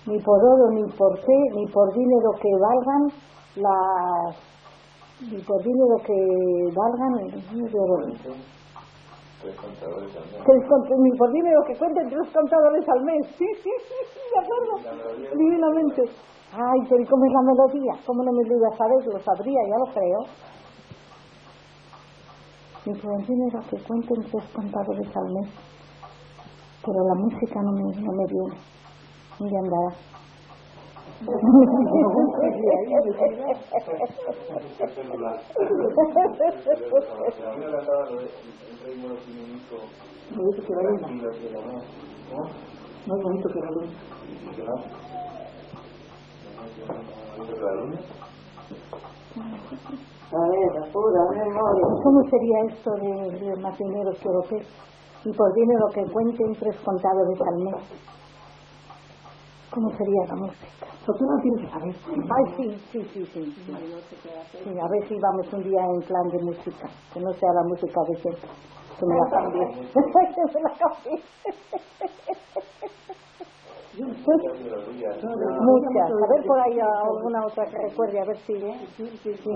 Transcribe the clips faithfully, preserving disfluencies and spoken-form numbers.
ni por oro, ni por qué, ni por dinero que valgan las, ni por dinero que valgan de oro. Tres contadores al mes. Tres, ni por dinero que cuenten tres contadores al mes. Sí, sí, sí, sí, de acuerdo. Divinamente. Ay, pero ¿y cómo es la melodía? ¿Cómo no me lo iba a saber? Lo sabría, ya lo creo. Ni por el dinero que cuenten tres contadores al mes. Pero la música no me, no me viene. Ni de andará. No dice que vaya. No es bonito que la luna. A ver, pura memoria. ¿Cómo sería esto de, de más dinero que europeo? Y por dinero que cuenten tres contadores al mes. ¿Cómo sería la música? Pues tú no tienes que saber. Ay, sí, sí, sí, sí, sí. Sí, a ver si vamos un día en plan de música, que no sea la música de siempre, que me la cambie. Que me la cambie. Muchas. A ver por ahí alguna otra que recuerde, a ver si... Sí, sí, sí.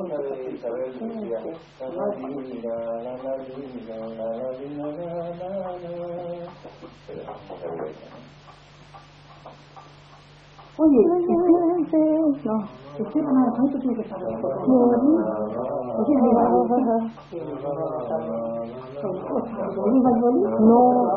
Oye, no. usted van a ¿cuánto tiene que saber? No,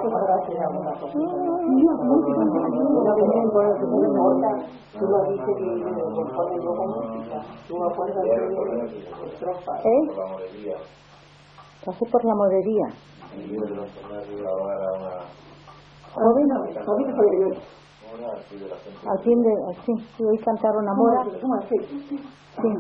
tú lo dices y le pones luego música. Tú acuerdas de estrofa. ¿Eh? Pasé por la morería. Joven, joven por el al fin de, sí, hoy cantaron Amora. ¿Cómo así? Sí.